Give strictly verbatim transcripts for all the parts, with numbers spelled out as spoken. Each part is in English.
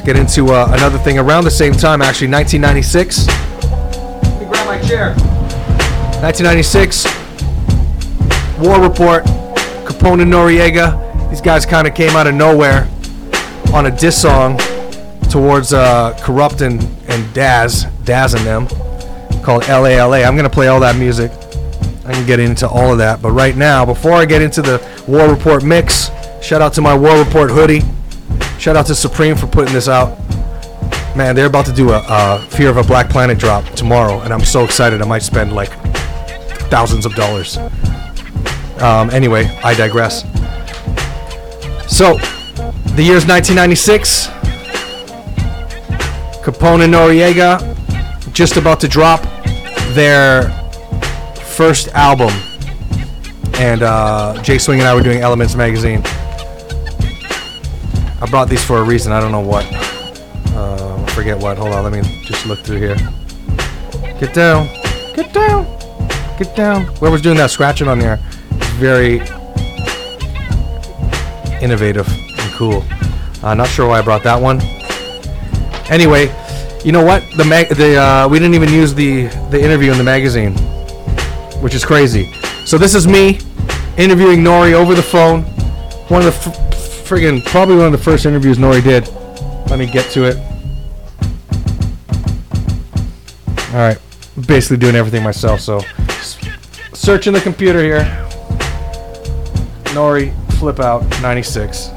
get into uh, another thing around the same time, actually, nineteen ninety-six. Let me grab my chair. nineteen ninety-six, War Report, Capone and Noriega. These guys kind of came out of nowhere on a diss song towards uh, Corrupt and, and Daz, Daz and them, called L A L A. I'm going to play all that music. I can get into all of that. But right now, before I get into the War Report mix, shout out to my War Report hoodie. Shout out to Supreme for putting this out. Man, they're about to do a, a Fear of a Black Planet drop tomorrow, and I'm so excited I might spend like thousands of dollars. Um, anyway, I digress. So, the year's nineteen ninety-six. Capone and Noriega just about to drop their first album. And uh, Jay Swing and I were doing Elements magazine. I brought these for a reason. I don't know what. Uh, I forget what. Hold on. Let me just look through here. Get down. Get down. Get down. Whoever's doing that scratching on there is very innovative and cool. Uh, not sure why I brought that one. Anyway, you know what? The mag- the uh, we didn't even use the the interview in the magazine, which is crazy. So this is me interviewing Nori over the phone. One of the f- friggin' probably one of the first interviews Nori did. Let me get to it. All right, basically doing everything myself. So searching the computer here. Nori Flip Out ninety-six.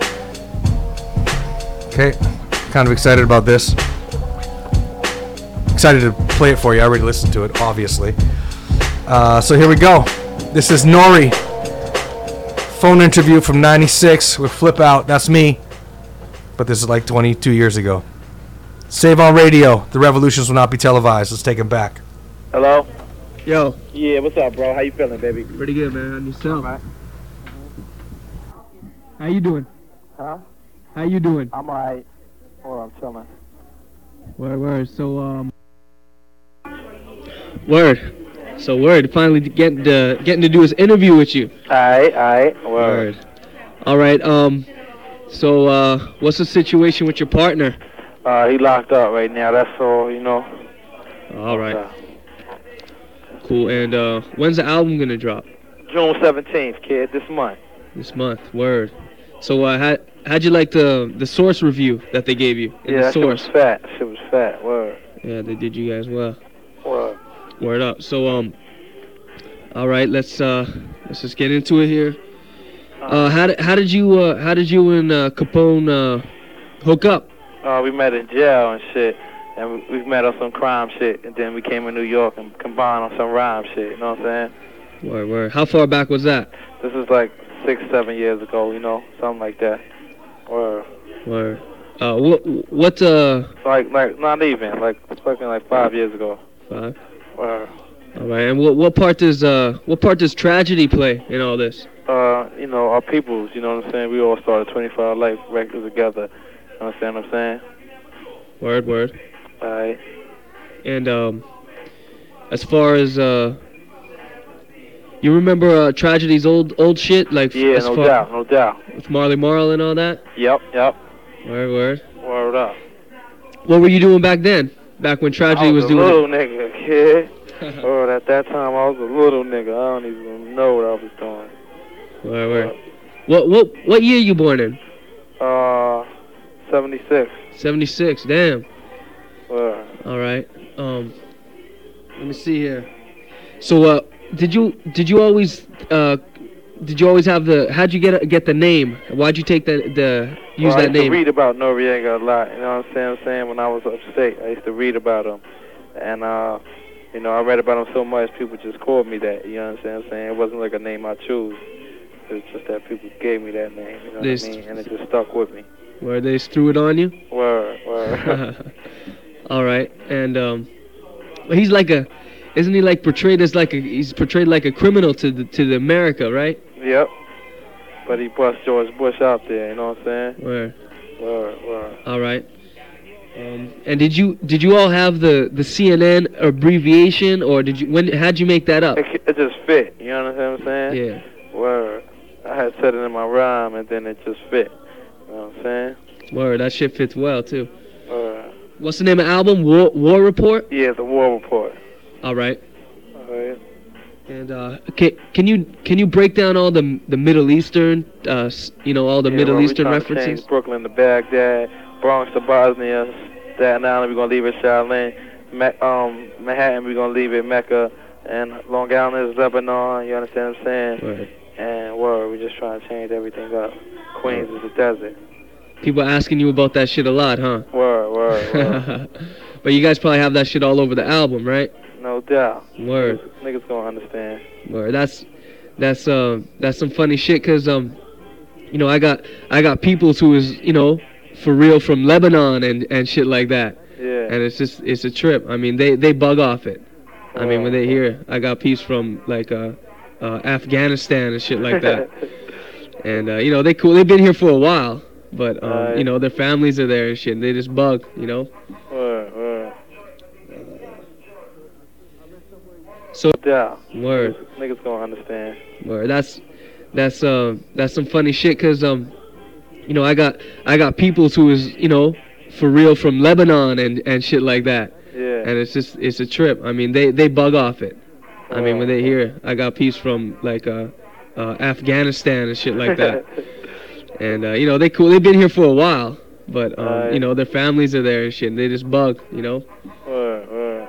Okay, kind of excited about this. Excited to play it for you. I already listened to it, obviously. Uh, so here we go. This is Nori. Phone interview from ninety-six with Flip Out. That's me. But this is like twenty-two years ago. Save on radio. The revolutions will not be televised. Let's take them back. Hello? Yo. Yeah, what's up, bro? How you feeling, baby? Pretty good, man. And yourself? All right. How you doing? Huh? How you doing? I'm alright. Hold on, I'm chilling. Word, word. So, um... Word. So, word. Finally getting to, getting to do his interview with you. Alright, alright. Word. Word. Alright, um... So, uh, what's the situation with your partner? Uh, he locked up right now. That's all, you know. Alright. Uh, Cool. And, uh, when's the album gonna drop? June seventeenth, kid, this month. This month. Word. So, uh, how, how'd you like the, the Source review that they gave you? In Yeah, the that shit was Source? fat. Shit was fat. Word. Yeah, they did you guys well. Word. Word up. So, um, all right, let's uh, let's just get into it here. Uh, how did how did you uh, how did you and uh, Capone uh, hook up? Uh, we met in jail and shit. And we, we met on some crime shit. And then we came in New York and combined on some rhyme shit. You know what I'm saying? Word, word. How far back was that? This is like six, seven years ago, you know? Something like that. Word. Word. Uh, what what uh? Like, like, not even. Like, fucking like five years ago. Five. Word. All right. And what what part does uh what part does tragedy play in all this? Uh, you know, our peoples, you know what I'm saying? We all started twenty-four hour life records together. You understand what I'm saying? Word, word. Alright. And um, as far as uh, you remember uh, Tragedy's old old shit, like Yeah, as no far doubt, no doubt. with Marley Marl and all that. Yep, yep. Word, word. Word up. What were you doing back then? Back when Tragedy I was, was a doing little nigga, kid. Word, at that time I was a little nigga. I don't even know what I was doing. Word, word. What what what year you born in? Uh, seventy-six. seventy-six. Damn. Word. All right. Um, let me see here. So, uh, did you did you always uh, did you always have the? How'd you get get the name? Why'd you take the the use well, that I used name? to read about Noriega a lot. You know what I'm saying? I'm saying when I was upstate, I used to read about him, and uh, you know, I read about him so much, people just called me that. You know what I'm saying? I'm saying it wasn't like a name I chose. It was just that people gave me that name. You know They what I mean? And it just stuck with me. Where they threw it on you? Word, word. All right, and um, he's like a, isn't he like portrayed as like a, he's portrayed like a criminal to the to the America, right? Yep. But he bust George Bush out there. You know what I'm saying? Where? Word, word. All right. Um, and did you did you all have the, the C N N abbreviation, or did you when how'd you make that up? It, it just fit. You understand what I'm saying? Yeah. Word. I had said it in my rhyme, and then it just fit. You know what I'm saying? Word, that shit fits well too. Uh, What's the name of the album? War War Report. yeah, the War Report. All right. All right. And uh, can can you can you break down all the the Middle Eastern, uh, s- you know, all the Yeah, Middle well, we Eastern trying to references? change Brooklyn to Baghdad, Bronx to Bosnia, Staten Island we're gonna leave it Shaolin, Me- um, Manhattan we're gonna leave it Mecca, and Long Island is Lebanon. You understand what I'm saying? Word. And word, we're just trying to change everything up. Queens is the desert. People asking you about that shit a lot, huh? Word, word, word. But you guys probably have that shit all over the album, right? No doubt. Word. Niggas gonna understand. Word. That's that's uh that's some funny shit, cause um, you know, I got I got peoples who is, you know, for real from Lebanon and and shit like that. Yeah. And it's just it's a trip. I mean, they they bug off it. I mean, when they hear I got peeps from like uh, uh Afghanistan and shit like that. And uh, you know, they cool. They've been here for a while, but um, Right. you know, their families are there and shit. And they just bug, you know. Word, word. So Yeah. word, Niggas gonna understand. word. That's that's uh that's some funny shit, cause um, you know, I got I got peoples who is, you know, for real from Lebanon and and shit like that. Yeah. And it's just it's a trip. I mean, they they bug off it. I mean, when they hear I got peeps from like uh, uh Afghanistan and shit like that. And uh, you know, they cool. They've been here for a while, but um, Right. you know, their families are there and shit. And they just bug, you know. Word, word.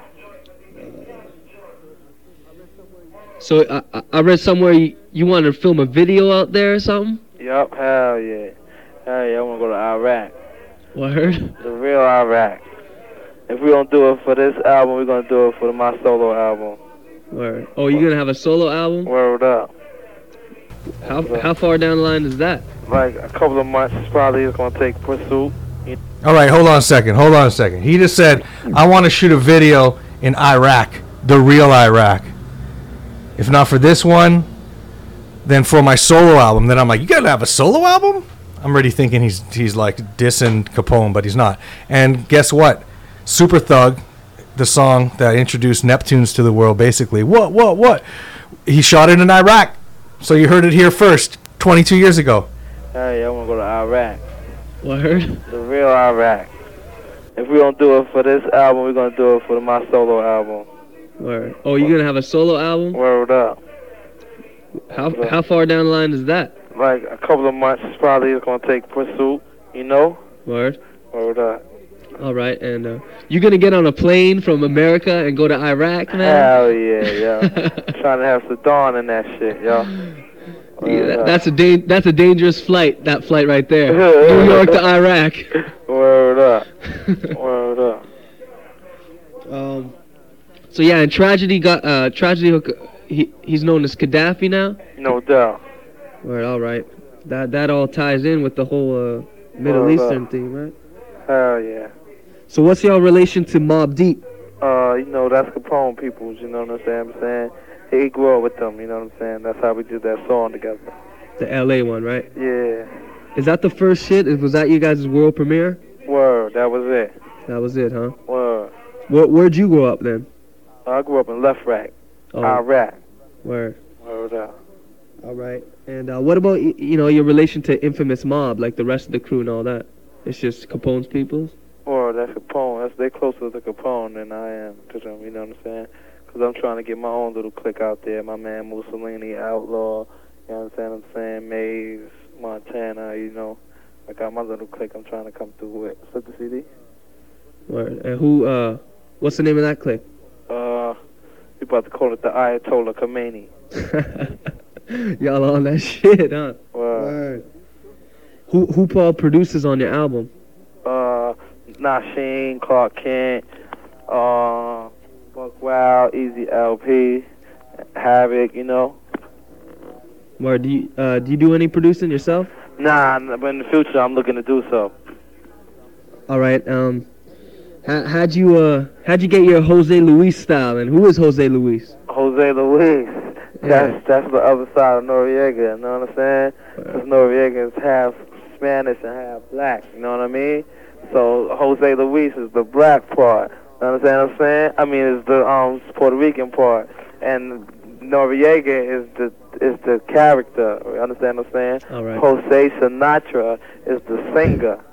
So I I- I read somewhere you, you wanted to film a video out there or something. Yup, hell yeah. Hell yeah, I wanna go to Iraq. Word. The real Iraq. If we don't do it for this album, we're gonna do it for my solo album. Word. Oh, you gonna have a solo album? Word up. How how far down the line is that? Like a couple of months probably it's gonna take pursuit. All right, hold on a second. Hold on a second. He just said, I want to shoot a video in Iraq, the real Iraq. If not for this one, then for my solo album. Then I'm like, you gotta have a solo album? I'm already thinking he's he's like dissing Capone, but he's not. And guess what? Super Thug, the song that introduced Neptunes to the world, basically. What, what, what? He shot it in Iraq. So you heard it here first, twenty-two years ago. Hell yeah, I wanna go to Iraq. Word. The real Iraq. If we don't do it for this album, we're gonna do it for my solo album. Word. Oh, you gonna have a solo album? Word up. How how far down the line is that? Like a couple of months probably it's gonna take pursuit, you know? Word. Word up. All right, and uh, you gonna get on a plane from America and go to Iraq, man? Hell yeah, yo. Trying to have Saddam in that shit, yo. Yeah, that- that's a da- that's a dangerous flight. That flight right there, New York to Iraq. Word up. Word up. Um. So yeah, and tragedy got uh tragedy. Hook, he he's known as Gaddafi now. No doubt. Right. All right. That that all ties in with the whole uh, Middle Word up. Eastern thing, right? Hell yeah. So what's your relation to Mobb Deep? Uh, you know, that's Capone peoples, you know what I'm saying? I'm saying he grew up with them, you know what I'm saying? That's how we did that song together. The L A one, right? Yeah. Is that the first shit? Was that you guys' world premiere? Word, that was it. That was it, huh? Word. Where where'd you grow up then? I grew up in Left Rack, Oh, Iraq. where? Word up. All right. And uh, what about y- you know your relation to Infamous Mob, like the rest of the crew and all that? It's just Capone's peoples. Word, that's Capone. That's, they closer to Capone than I am to them, you know what I'm saying? Because I'm trying to get my own little clique out there. My man Mussolini, Outlaw, you know what I'm saying? Maze, Montana, you know. I got my little clique I'm trying to come through with. Slip the C D? Word. And who? Uh, what's the name of that clique? Uh, we about to call it the Ayatollah Khomeini. Y'all on that shit, huh? Word. Word. Who who Paul produces on your album? Uh, Nasheen, Clark Kent, uh, Buck Wild, Easy L P, Havoc, you know. Word. Do you uh do you do any producing yourself? Nah, n- but in the future I'm looking to do so. All right. Um, how, how'd you uh how'd you get your Jose Luis style? And who is Jose Luis? Jose Luis, Yeah. that's that's the other side of Noriega, you know what I'm saying? Because Noriega is half Spanish and half black, you know what I mean? So Jose Luis is the black part, you understand what I'm saying? I mean, it's the um Puerto Rican part, and Noriega is the is the character, you understand what I'm saying? All right. Jose Sinatra is the singer,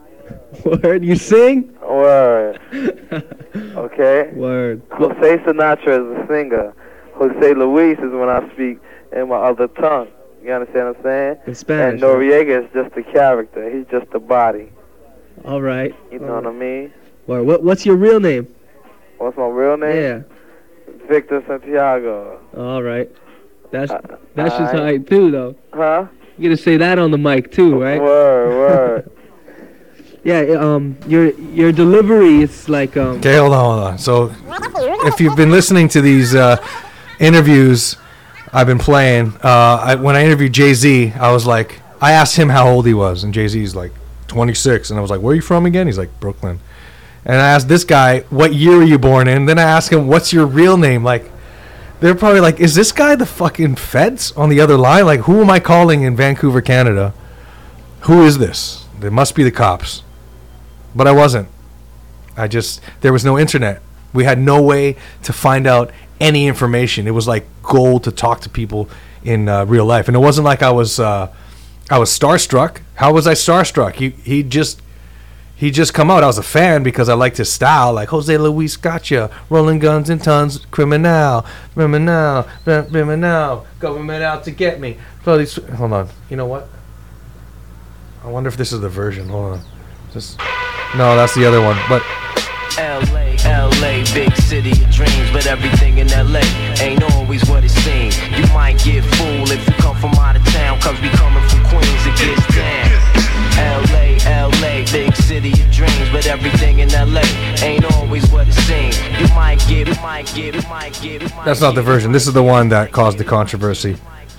Word, you sing? Word. Okay. Word. Jose Sinatra is the singer. Jose Luis is when I speak in my other tongue. You understand what I'm saying? In Spanish. And Noriega is just the character. He's just the body. All right. You know what I mean? Word. What, what's your real name? What's my real name? Yeah. Victor Santiago. All right. That's Uh, that's just alright. right too, though. Huh? You gotta say that on the mic too, right? Word, word. Yeah. Um. Your your delivery, it's like um. Okay, hold on, hold on. So, if you've been listening to these uh, interviews I've been playing, uh, I, when I interviewed Jay-Z, I was like, I asked him how old he was, and Jay-Z's like twenty-six, and I was like, where are you from again? He's like, Brooklyn. And I asked this guy, what year were you born in? Then I asked him, what's your real name? Like, they're probably like, is this guy the fucking feds on the other line? Like, who am I calling in Vancouver, Canada? Who is this? They must be the cops. But I wasn't. I just, there was no internet. We had no way to find out any information. It was like gold to talk to people in uh, real life. And it wasn't like I was, uh, I was starstruck. How was I starstruck? He, he just, he just come out. I was a fan because I liked his style. Like, Jose Luis Gotcha, Rolling Guns and Tons, Criminal, Criminal, Criminal, Government out to get me. Hold on. You know what? I wonder if this is the version. Hold on. Just, no, that's the other one. But L A, L A, big city of dreams, but everything in L A ain't always what it seems. You might get fooled if you come from out of town, cause we coming from Queens, it gets down. L A, L A, big city of dreams, but everything in L A ain't always what it seems. You might get, you might get, you might get, you might that's not the version. This is the one that caused the controversy.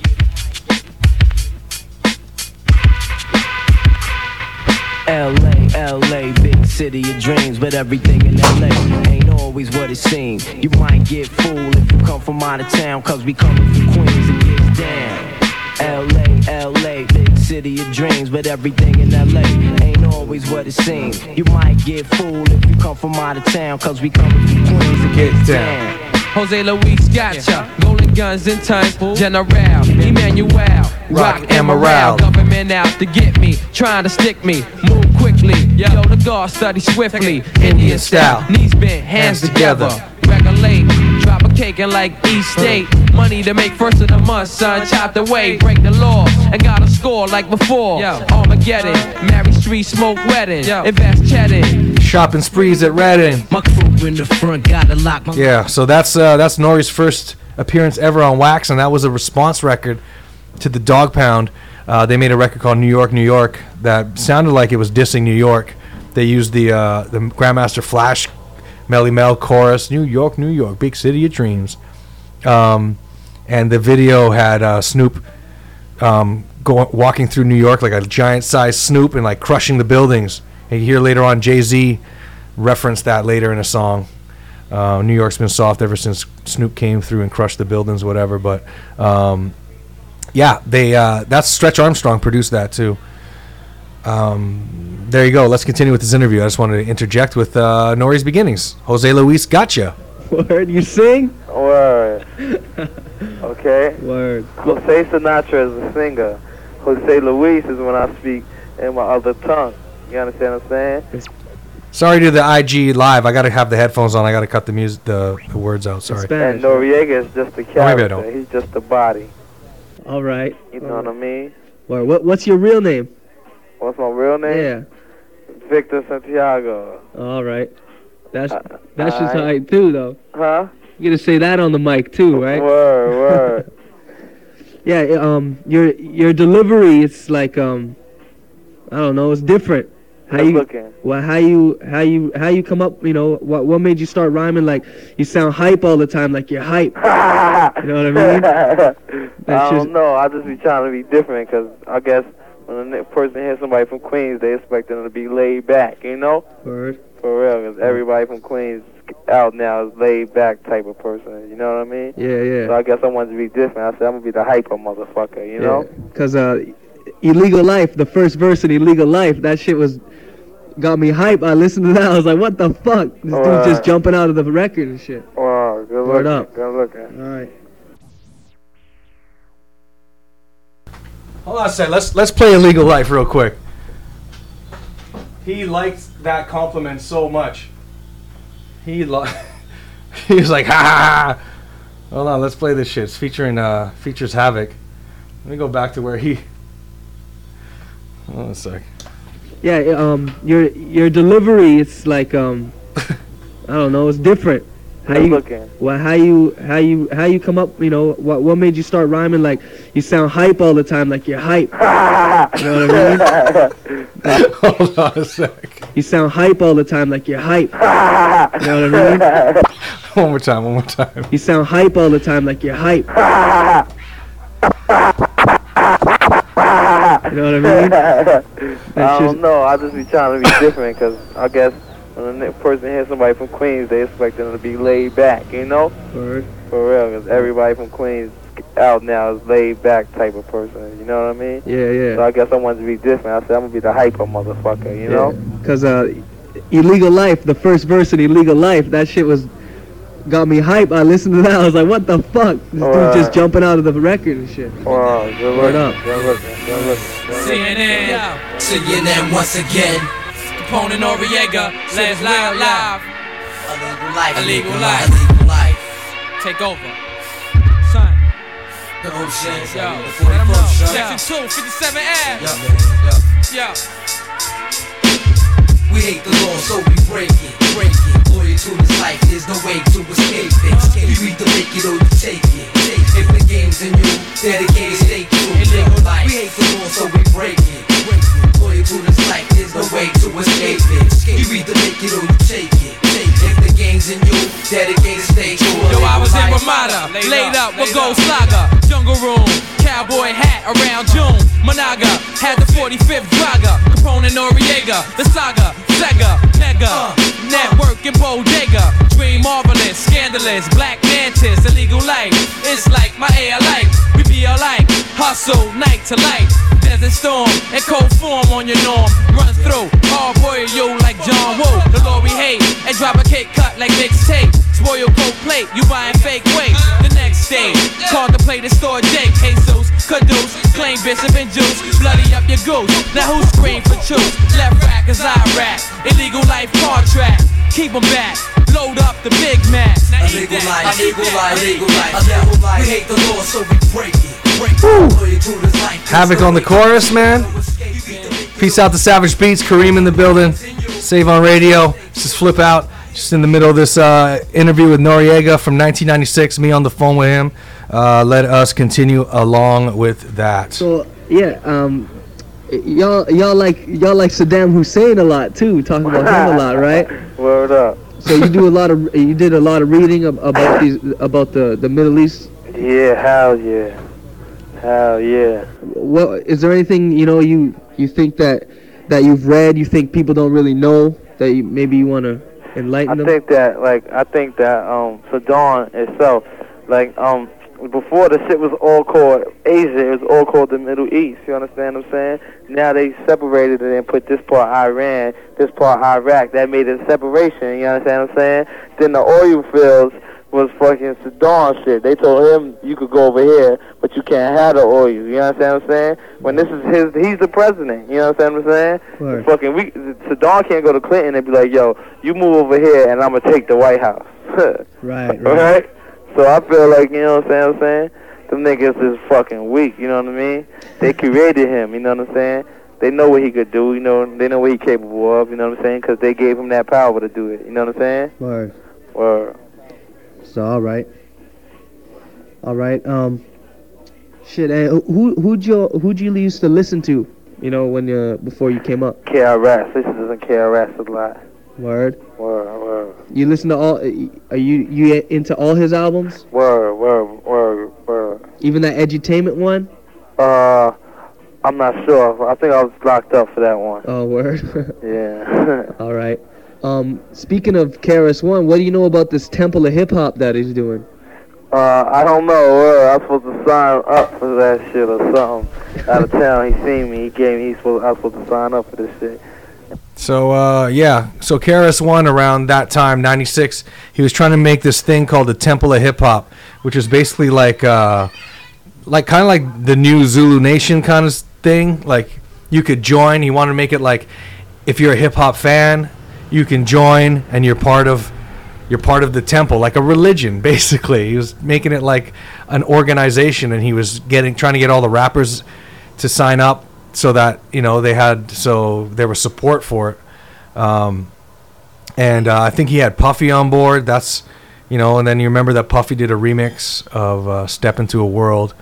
L A, L A, big city of dreams, but everything in L A ain't always what it seems. You might get fooled if you come from out of town, cause we coming from Queens, it gets down. L A, L A, big city of dreams, but everything in L A ain't always what it seems. You might get fooled if you come from out of town, cause we coming from Queens, it gets down. Jose Luis Gotcha, Rolling Guns and Tons, General, Emmanuel, Rock and Morale, government out to get me, trying to stick me, move quickly, yo, the guard study swiftly, Indian style, knees bent, hands together, regulate, drop a cake and like East State, money to make first of the month, son, chopped away, break the law, and got a score like before, yo, Armageddon, Mary Street, smoke wedding, yo, invest cheddar, shopping sprees at Redding. My crew in the front got a lock. My Yeah, so that's uh, that's Nori's first appearance ever on Wax, and that was a response record to the Dog Pound. Uh, they made a record called New York, New York that sounded like it was dissing New York. They used the uh, the Grandmaster Flash, Melly Mel chorus, New York, New York, big city of dreams. Um, and the video had uh, Snoop um, go, walking through New York like a giant-sized Snoop and like crushing the buildings. And you hear later on Jay-Z reference that later in a song. Uh, New York's been soft ever since Snoop came through and crushed the buildings, whatever. But um, yeah, they uh, that's Stretch Armstrong produced that too. Um, there you go. Let's continue with this interview. I just wanted to interject with uh, Nori's beginnings. Jose Luis Gotcha. Word. You sing? Word. Okay. Word. Jose Sinatra is the singer. Jose Luis is when I speak in my other tongue. You understand what I'm saying? Sorry to the I G live. I got to have the headphones on. I got to cut the music, the, the words out. Sorry. And Noriega is just the maybe I character. don't. He's just the body. All right. You know what I mean? Word. What What's your real name? What's my real name? Yeah. Victor Santiago. All right. That's Uh, that's just alright. right too, though. Huh? You gotta say that on the mic too, right? Word, word. Yeah. it, Um. Your Your delivery, it's like um. I don't know. It's different. How Good you? looking. Well, how you how you how you come up? You know, what what made you start rhyming? Like you sound hype all the time. Like you're hype. You know what I mean? I That's just- don't know. I just be trying to be different because I guess when a n- person hears somebody from Queens, they expect them to be laid back, you know? Word. For real, because everybody from Queens out now is laid back type of person, you know what I mean? Yeah, yeah. So I guess I wanted to be different. I said, I'm going to be the hyper motherfucker, you know? Because uh, Illegal Life, the first verse in Illegal Life, that shit was got me hype. I listened to that. I was like, what the fuck? This Word. dude's just jumping out of the record and shit. Wow, good Word looking. up. Good looking. All right. Hold on a second. Let's let's play Illegal Life real quick. he liked that compliment so much. He lo- he was like, ha ha ha. Hold on, let's play this shit. It's featuring uh features Havoc. Let me go back to where he. Hold on a sec. Yeah, um, your your delivery, it's like um, I don't know, it's different. How Good you, looking. well, how you how you how you come up? You know, what what made you start rhyming? Like you sound hype all the time, like you're hype. You know what I mean? Hold on a sec. You sound hype all the time, like you're hype. You know what I mean? One more time, one more time. You sound hype all the time, like you're hype. You know what I mean? That's I don't just- know. I just be trying to be different because I guess when a person hears somebody from Queens, they expect them to be laid back, you know? Word. For real, because everybody from Queens out now is laid back type of person, you know what I mean? Yeah, yeah. So I guess I wanted to be different. I said, I'm going to be the hyper motherfucker, you know? Because uh, Illegal Life, the first verse in Illegal Life, that shit was got me hype. I listened to that. I was like, what the fuck? This Alright. dude just jumping out of the record and shit. Wow, good Word looking, up. good looking, good looking, good C looking. N N, C N N once again. Capone and Noriega, let's live live. Illegal life. Illegal life. Illegal life. Take over. Son, You know what I'm saying? yo, The let 'em know. forty-first, son. Section two, fifty-seven Ave. Yeah, yeah. Yo, We hate the law, so we break it, break it. Loyal to this life, there's no way to escape it. You either make it or you take it. Take it. If the game's in you, dedicated, stay true. Illegal life. We hate the law, so we break it, break it. Loyal to this life, there's no way to escape it. You either make it or you take it. Take it. If the game's in you, dedicated, stay true. yo, I was in Illegal life. Ramada, laid up with Gold Slugger, Jungle Room, cowboy hat around June. Monaga had the forty-fifth Draga, Capone and Noriega, the saga, Sega, Nega, Network and Bodega, Dream Marvelous, Scandalous, Black Mantis, Illegal Life. It's like my air like, we be alike, hustle night to light. Desert storm and cold form on your norm, run through, hard boy you like John Woo. The Lord we hate and drop a cake cut like mixtape. Spoil cold plate, you buying fake weight. The next day, contemplate the store Jake, Jesus, Caduce, claim Bishop and Juice, bloody up your goose. Now who scream for truth? Left rack as I rap, illegal life contract. Keep 'em back, load up the Big Macs. Now eat Illegal that, life, eat illegal that. life, illegal life, illegal life. We hate the law, so we break it, break it. Loyal to this life, Havoc on the chorus, man. Peace out to Savage Beats, Kareem in the building. Save on radio. This is Flip Out. Just in the middle of this uh, interview with Noriega from nineteen ninety-six. Me on the phone with him. Uh, let us continue along with that. So yeah, um, y'all y'all like y'all like Saddam Hussein a lot too. Talking about him a lot, right? Word up. So you do a lot of you did a lot of reading ab- about these about the the Middle East. Yeah, hell yeah. Hell yeah. What is there anything you know you you think that that you've read you think people don't really know that you, maybe you want to enlighten I them? think that, like, I think that, um, Saddam itself, like, um, before the shit was all called Asia, it was all called the Middle East, you understand what I'm saying? Now they separated it and put this part Iran, this part Iraq, that made it separation, you understand what I'm saying? Then the oil fields was fucking Saddam shit. They told him you could go over here, but you can't have the oil, you understand what I'm saying? When this is his, he's the president, you understand what I'm saying? Word. Fucking, we, Saddam can't go to Clinton and be like, yo, you move over here and I'm gonna take the White House. Right, right. Right? So I feel like, you know what I'm saying? Them niggas is fucking weak, you know what I mean? They created him, you know what I'm saying? They know what he could do, you know, they know what he's capable of, you know what I'm saying? Because they gave him that power to do it, you know what I'm saying? Word. Or, So all right, all right. Um, shit. And who who'd you who'd you used to listen to? You know when you before you came up. K R S, this is in K R S a lot. Word. Word, word, You listen to all? Are you you into all his albums? word, word, word, word. Even that Edutainment one? Uh, I'm not sure. I think I was locked up for that one. Oh, word. Yeah. All right. Um, speaking of K R S One, what do you know about this Temple of Hip Hop that he's doing? Uh, I don't know. Uh, I'm supposed to sign up for that shit or something. Out of town, he seen me. He gave me. He's supposed. I was supposed to sign up for this shit. So uh, yeah, so K R S One around that time, ninety-six, he was trying to make this thing called the Temple of Hip Hop, which is basically like, uh, like kind of like the new Zulu Nation kind of thing. Like you could join. He wanted to make it like if you're a hip hop fan, you can join and you're part of you're part of the temple, like a religion, basically. He was making it like an organization, and he was getting trying to get all the rappers to sign up so that, you know, they had so there was support for it. Um, and uh, I think he had Puffy on board. That's, you know, and then you remember that Puffy did a remix of uh, "Step Into a World."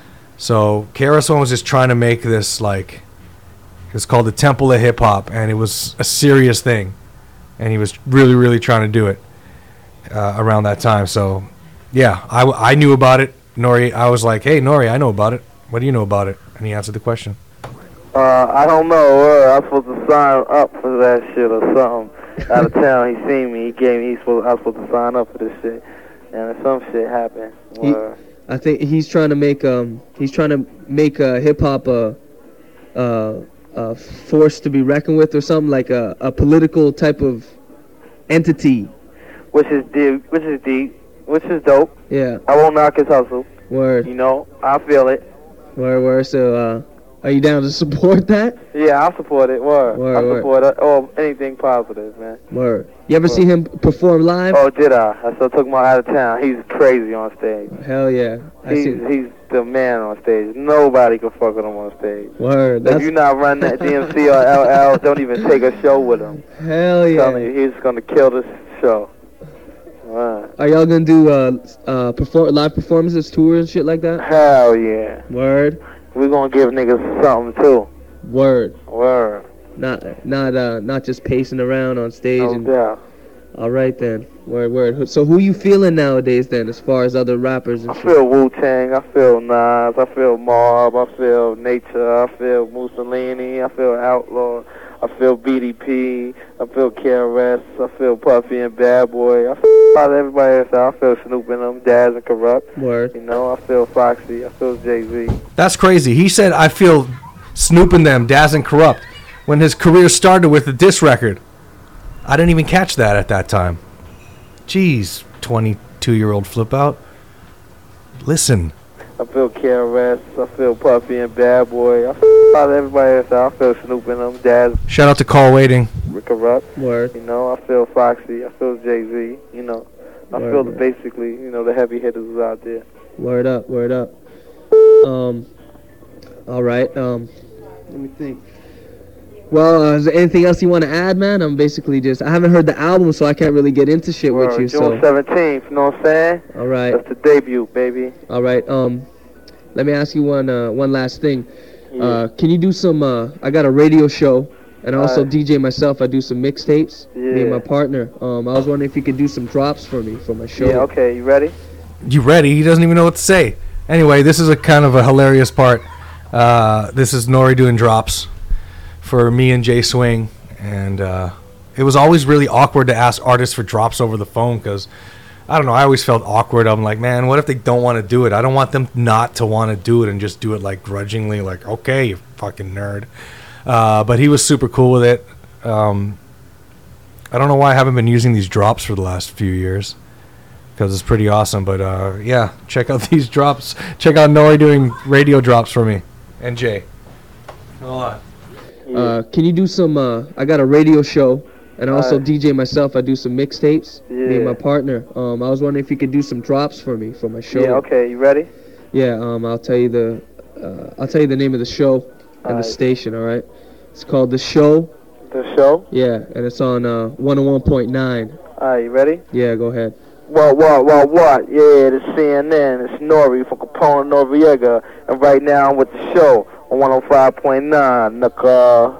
So K R S One was just trying to make this, like, it's called the Temple of Hip Hop, and it was a serious thing, and he was really, really trying to do it uh, around that time. So, yeah, I, I knew about it. Nori, I was like, hey, Nori, I know about it. What do you know about it? And he answered the question. Uh, I don't know. Uh, I'm supposed to sign up for that shit or something. Out of town, he seen me. He gave me. He's supposed. I was supposed to sign up for this shit, and some shit happened. He, Uh, I think he's trying to make um he's trying to make uh, hip hop a, a a force to be reckoned with, or something, like a, a political type of entity. which is deep. Which is deep. Which is dope. Yeah. I won't knock his hustle. Word. You know, I feel it. Word. Word. So, uh, are you down to support that? Yeah, I support it. Word. Word, I word. support it. Oh, anything positive, man. Word. You ever Word. see him perform live? Oh, did I? I still took him out of town. He's crazy on stage. Hell yeah. I He's see. he's the man on stage. Nobody can fuck with him on stage. Word. If That's you not run that D M C or L L, don't even take a show with him. hell I'm telling yeah. you, he's gonna kill this show. Right. Are y'all gonna do uh uh perform live performances, tours, and shit like that? Hell yeah. Word. We're gonna give niggas something too. Word. Word. Not not uh not just pacing around on stage. No and doubt. All right then. Word, word. So who you feeling nowadays then, as far as other rappers and I shit? feel Wu-Tang, I feel Nas, I feel Mob, I feel Nature, I feel Mussolini, I feel Outlaw, I feel B D P, I feel K R S, I feel Puffy and Bad Boy, I feel about everybody else. I feel Snoop and them, Daz and Corrupt. Word. You know, I feel Foxy, I feel Jay-Z. That's crazy. He said, I feel Snoop and them, Daz and Corrupt, when his career started with the diss record. I didn't even catch that at that time. Jeez, twenty-two-year-old flip out. Listen. I feel K R S, I feel Puffy and Bad Boy, I feel about everybody else. I feel Snoop and them, Daz Shout out to Call Waiting. and Corrupt. Word. You know, I feel Foxy, I feel Jay-Z, you know. I Word, feel the word. basically, you know, the heavy hitters out there. Word up, word up. Um, all right. Um, let me think. Well, uh, is there anything else you want to add, man? I'm basically just, I haven't heard the album, so I can't really get into shit with Word. you. June So, seventeenth, you know what I'm saying? all right, That's the debut, baby. all right. Um, let me ask you one, uh, one last thing. Uh, can you do some? Uh, I got a radio show, and I also Alright. D J myself. I do some mixtapes. Me and Yeah. my partner. Um, I was wondering if you could do some drops for me for my show. Yeah, okay, you ready? You ready? He doesn't even know what to say. Anyway, this is a kind of a hilarious part. Uh, this is Nori doing drops for me and Jay Swing. And uh, it was always really awkward to ask artists for drops over the phone because, I don't know, I always felt awkward. I'm like, man, what if they don't want to do it? I don't want them not to want to do it and just do it like grudgingly, like, okay, you fucking nerd. Uh, but he was super cool with it. Um, I don't know why I haven't been using these drops for the last few years because it's pretty awesome. But uh, yeah, check out these drops. Check out Nori doing radio drops for me and Jay. Hold on. Uh, can you do some? Uh, I got a radio show, and I also Alright. D J myself. I do some mixtapes. Me and Yeah. my partner. Um, I was wondering if you could do some drops for me for my show. Yeah, okay, you ready? Yeah. Um, I'll tell you the. Uh, I'll tell you the name of the show and the Alright. station. All right. It's called The Show. The show? Yeah, and it's on uh, one oh one point nine. Alright, you ready? Yeah, go ahead. What, what, what, what? Yeah, the C N N. It's Nori from Capone Noriega. And right now I'm with the show on one oh five point nine. Nigga.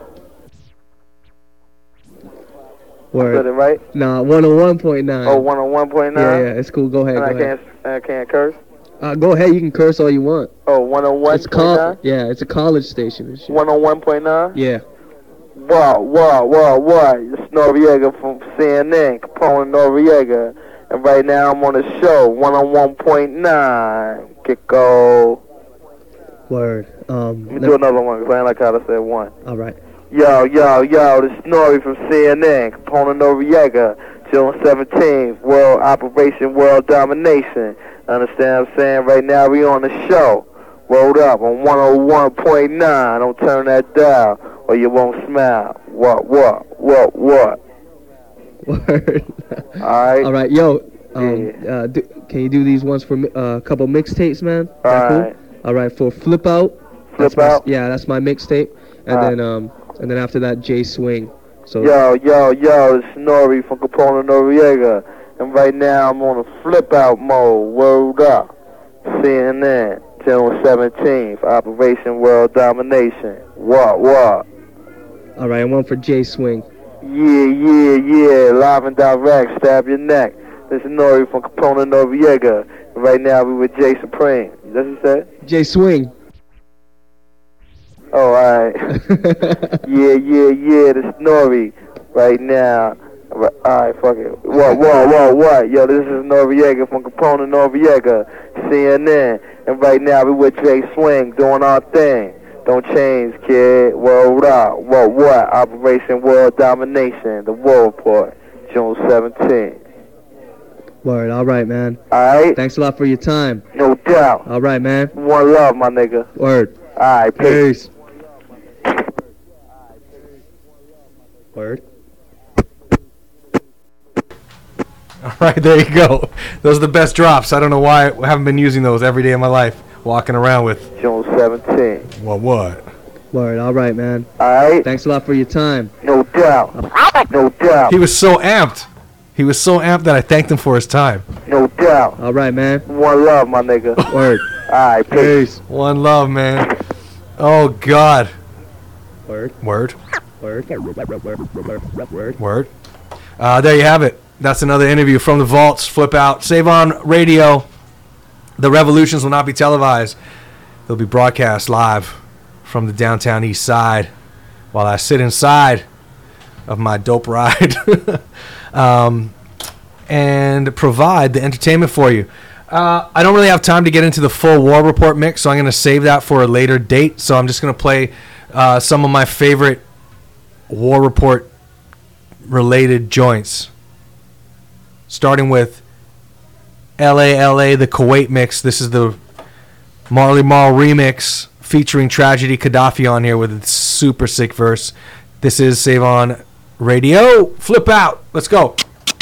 Said it Word. right? Nah, one oh one point nine. Oh, one oh one point nine? Yeah, yeah, it's cool. Go ahead. And Go I ahead. can't, I can't curse? Uh, go ahead. You can curse all you want. Oh, one oh one It's point called. nine? Yeah, it's a college station and shit. one oh one point nine? Yeah. What, what, what, what? It's Noriega from C N N, Capone Noriega. And right now I'm on the show, one oh one point nine. Kiko. Word. Um. Let me let- do another one, because I ain't like how to say one. all right. Yo, yo, yo, this is Nori from C N N, Capone Noriega. June seventeenth, World Operation World Domination. Understand what I'm saying? Right now we on the show. Rolled up on one oh one point nine. Don't turn that dial. or you won't smile. What, what, what, what? Word. Alright? All right, yo. Um, Yeah. uh, do, can you do these ones for mi- uh, a couple mixtapes, man? That cool? Alright. All right, for Flip Out. that's Flip my- Out? yeah, that's my mixtape. And Alright. then um, and then after that, J Swing. So Yo, yo, yo, it's Nori from Capone Noriega. And right now I'm on a flip out mode. Word up. C N N, June seventeenth, Operation World Domination. What, what? all right, and one for J Swing. Yeah, yeah, yeah, live and direct, stab your neck. This is Nori from Capone Noriega. Right now we with Jay Supreme. That's what you said? J Swing. Oh, alright. yeah, yeah, yeah, this is Nori. Right now. Alright, fuck it. What, what, what, what? Yo, this is Noriega from Capone Noriega, C N N. And right now we with Jay Swing doing our thing. Don't change, kid. World out. What, what? Operation World Domination. The War Report. June seventeenth. Word. All right, man. Alright? Thanks a lot for your time. No doubt. All right, man. One love, my nigga. Word. Alright, peace. Peace. Word. All right, there you go. Those are the best drops. I don't know why I haven't been using those every day of my life, walking around with. June seventeenth. What, what? Word. All right, man. Alright? Thanks a lot for your time. No doubt. No doubt. He was so amped. He was so amped that I thanked him for his time. No doubt. All right, man. One love, my nigga. Word. Alright, peace. Peace. One love, man. Oh, God. Word. Word. Word. Word. Word. Word. Uh, there you have it. That's another interview from the vaults. Flip Out. Save on radio. The revolutions will not be televised. They'll be broadcast live from the downtown east side while I sit inside of my dope ride um, and provide the entertainment for you. Uh, I don't really have time to get into the full War Report mix, so I'm going to save that for a later date. So I'm just going to play uh, some of my favorite War Report related joints. Starting with L A L A, the Kuwait mix. This is the Marley Marl remix featuring Tragedy Gaddafi on here with a super sick verse. This is Save On Radio. Flip Out. Let's go.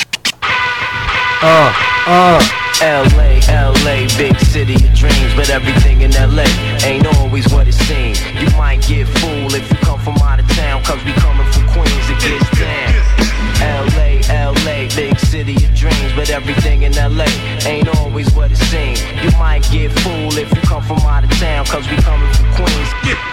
Uh, uh. L A, L A, big city of dreams, but everything in L A ain't always what it seems. You might get fooled if you come from out of town, cause we coming from Queens, it gets down. L A, L A, big city of dreams, but everything in L A ain't always what it seems. You might get fooled if you come from out of town, cause we coming from Queens.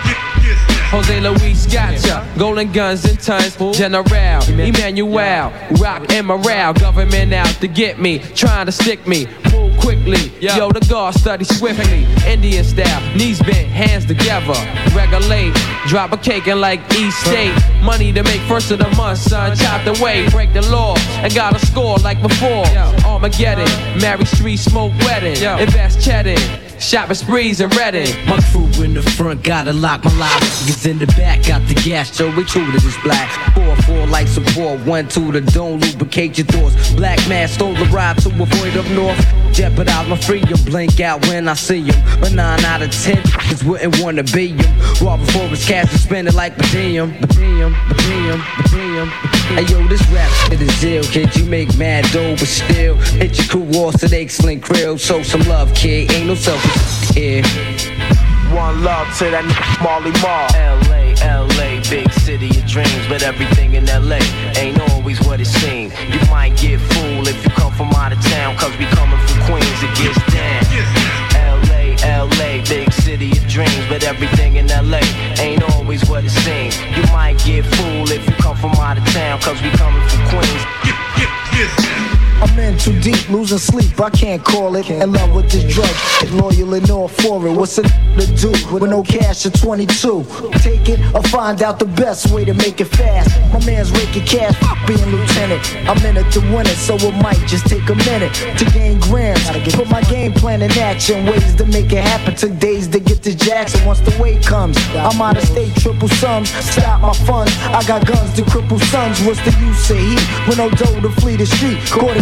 Jose Luis gotcha, golden guns and tons, General, Emmanuel, rock and morale, government out to get me, trying to stick me, move quickly, yo the guard study swiftly, Indian style, knees bent, hands together, regulate, drop a cake and like East State, money to make first of the month, son, chopped away, break the law, and got a score like before, Armageddon, married street smoke wedding, invest cheddar, shopping sprees and Reading. My crew in the front, gotta lock my life. Niggas in the back, got the gas, so we true to this black. Four, four, like support, one, two, the don't lubricate your thoughts. Black man stole the ride to avoid up north. Jeopardize my freedom, blink out when I see him. But nine out of ten niggas wouldn't wanna be him. Raw before his cash and spend it like per diem. Per diem, per diem, per diem. Hey yo, this rap shit is ill, kid. You make mad dough, but still hit your crew walls to the excellent grill. Show some love, kid. Ain't no selfish here. One love to that n- Marley Marl. L A, L A, big city of dreams, but everything in L A ain't always what it seems. You might get fooled if you come from out of town, cause we coming from Queens, it gets down. L A, L A, big city of dreams, but everything in L A ain't always what it seems. You might get fooled if you come from out of town, cause we coming from Queens. I'm in too deep, losing sleep, I can't call it. In love with this drug, loyal and all for it. What's a to do with no cash at twenty-two? Take it or find out the best way to make it fast. My man's raking cash, being lieutenant. I'm in it to win it, so it might just take a minute to gain grams. Put my game plan in action, ways to make it happen. Took days to get to Jackson. Once the weight comes, I'm out of state, triple sums. Stop my funds, I got guns to cripple sons. What's the use of heat with no dough to flee the street? Quarter case with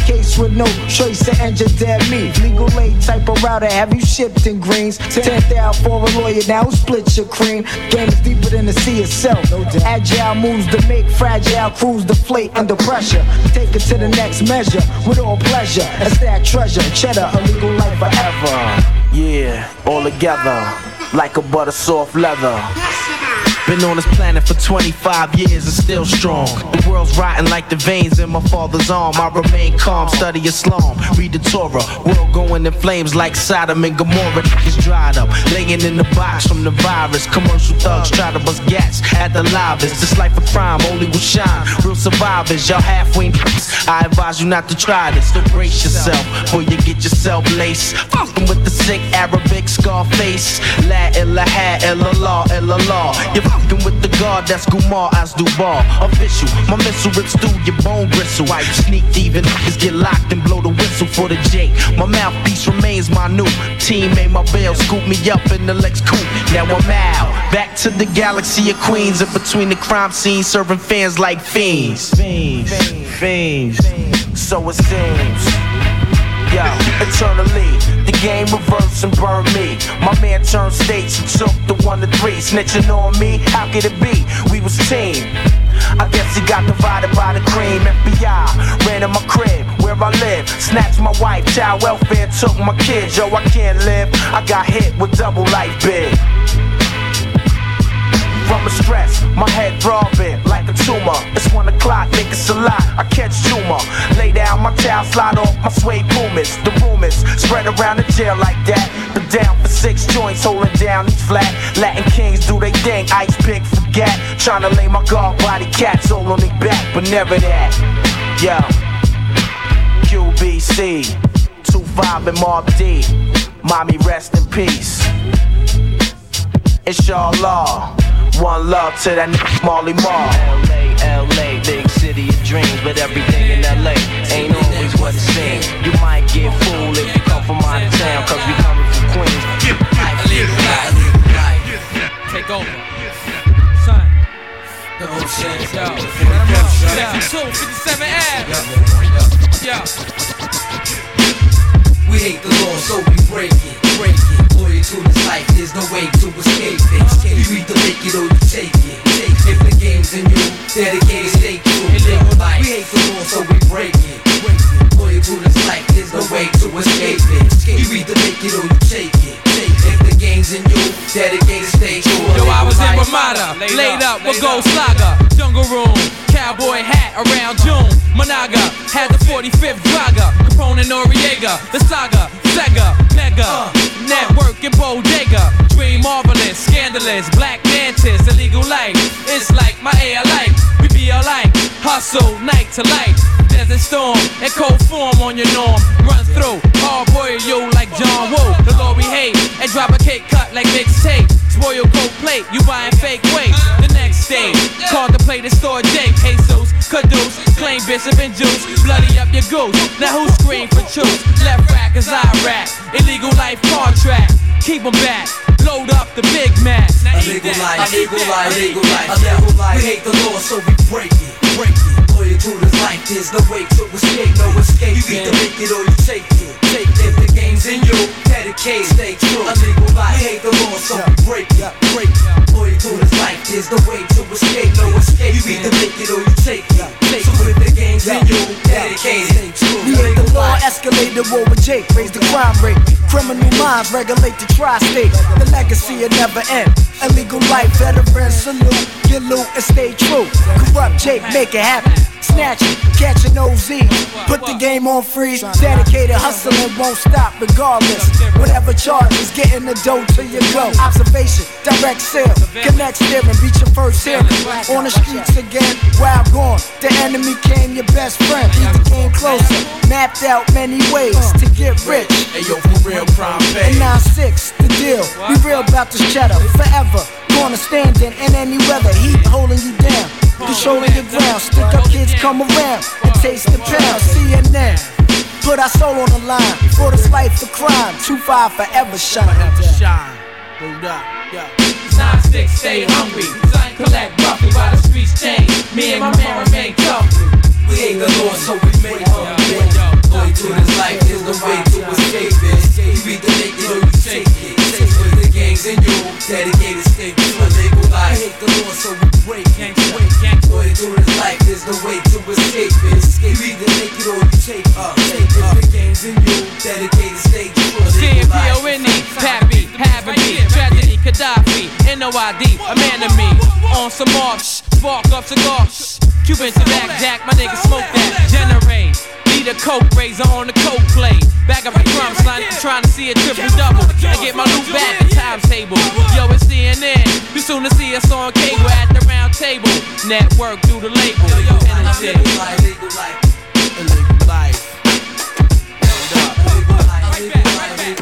with no trace of engine dead meat. Legal aid type of router, have you shipped in greens? Tenth out for a lawyer, now who split your cream? Game is deeper than the sea itself. Agile moves to make fragile crews deflate under pressure. Take it to the next measure with all pleasure. And stack treasure, cheddar, a legal life forever. Yeah, all together, like a butter soft leather. Been on this planet for twenty-five years and still strong. The world's rotting like the veins in my father's arm. I remain calm, study Islam, read the Torah. World going in flames like Sodom and Gomorrah. Niggas dried up, laying in the box from the virus. Commercial thugs try to bust gats at the livest. This life of crime only will shine. Real survivors, y'all halfway niggas. I advise you not to try this. So brace yourself before you get yourself laced. Fucking with the sick Arabic Scarface. La ilaha illallah illallah. You fucking with the God that's Gumar Asdubar. Official, my missile rips through your bone bristle. I sneak thieving niggas get locked and blow the whistle for the J. My mouthpiece remains my new team. Made my bail, scoop me up in the Lex coupe. Now I'm out, back to the galaxy of Queens. In between the crime scenes, serving fans like fiends. Fiends, fiends, so it seems. Yo, eternally, the game reversed and burned me. My man turned states and took the one to three. Snitching on me, how could it be? We was team. I guess he got divided by the cream. F B I ran in my crib where I live. Snatched my wife, child welfare, took my kids. Yo, I can't live. I got hit with double life big. From the stress, my head throbbing like a tumor. It's one o'clock, niggas a lot, I catch tumor. Lay down my towel, slide off my suede pumas. The rumors spread around the jail like that. Been down for six joints, holding down these flat. Latin kings do they thing, ice pick, forget. Tryna lay my guard body cats all on their back, but never that. Yo, Q B C, two five and Mob D. Mommy rest in peace. Inshallah. One love to that nigga Marley Marl. L A, L A, big city of dreams, but everything in L A ain't always what it seems. You might get fooled if you come from out of town, cause we coming from Queens. Take over. Son. Yo, let him know. fifty-two, fifty-seven Ave. Yo. We hate the law, so we break it, break it. Loyal to this life, there's no way to escape it. You either make it or you take it. If the game's in you, dedicated, stay true. We hate the law, so we break it, break it. Loyal to this life, there's no way to escape it. You either make it or you take it. If the game's in you, dedicated, stay true. Yo, I was in Ramada, laid up with Gold Slugger. Jungle room, cowboy hat around June. Monaga had the forty-fifth Draga. Capone and Noriega, the saga, Sega, Mega, Network and Bodega. Dream marvelous, scandalous, black mantis, illegal life. It's like my A alike, we be alike. Hustle, night to light. Desert storm and cold form on your norm. Run through, hard boy you like John Woo. The Lord we hate and drop a cake cut like mixtape. Spoil cold plate, you buying fake weight. The next stage, contemplate and store Jake. Jesus, Caduce, claim Bishop and Juice. Bloody up your goose, now who scream for truth? Left rack as I rap, illegal life contract. Keep 'em back, load up the Big Mac. Illegal life, illegal life, illegal life, illegal life. We hate the law, so we break it, break it. Loyal to this life, there's no way to escape, no escape. You either make it or you take it, take it. If the game's in you, dedicate, stay true. Illegal life, we hate the law, so we break it, break it. Loyal to this life, there's no way to escape, no escape. You either make it or you take it, take it. So if the game's in you, dedicate, stay true. We hate the law, escalate the war with Jake, raise the crime rate. Criminal minds regulate the tri-state. The legacy will never end. Illegal life, veterans salute, get loot and stay true. Corrupt Jake, make it happen. Snatch it, catch an O Z. Put the game on freeze. Dedicated hustling won't stop regardless. Whatever charges, getting the dough till you go. Observation, direct sale, connect steering, beat your first hearing. On the streets again, wild gone. The enemy came your best friend. Beat the game closer, mapped out many ways to get rich. Hey yo, for real, prime pay. And nine six, the deal. We real about this cheddar, forever. Gonna stand in, in any weather. Heat holding you down, controlling your ground. Stick up kids come around and taste the pound. C N N, put our soul on the line for this life of crime. two five forever shine. Shine, hold up, yeah. Nine six, stay hungry. Sign collect roughly while the streets change. Me and my man remain tough. We hate the law, so we make it. Loyal to escape. You either make it or you take up. Take up. The game's in you, dedicated stage. C M P O N E, happy, having me, tragedy, Gaddafi, N O I D, a man of me. On some more, shh, spark up cigar, shh. Cuban to back, Jack, my nigga smoke that. Generate, need a coke razor on the coke plate. Bag up the crumbs, son, trying to see a triple double. And get my loot back at times table. Yo, it's C N N, you soon to see us on cable at the round table. Network through the label. And shit. Illegal life, illegal life. Illegal life. Illegal life, illegal life.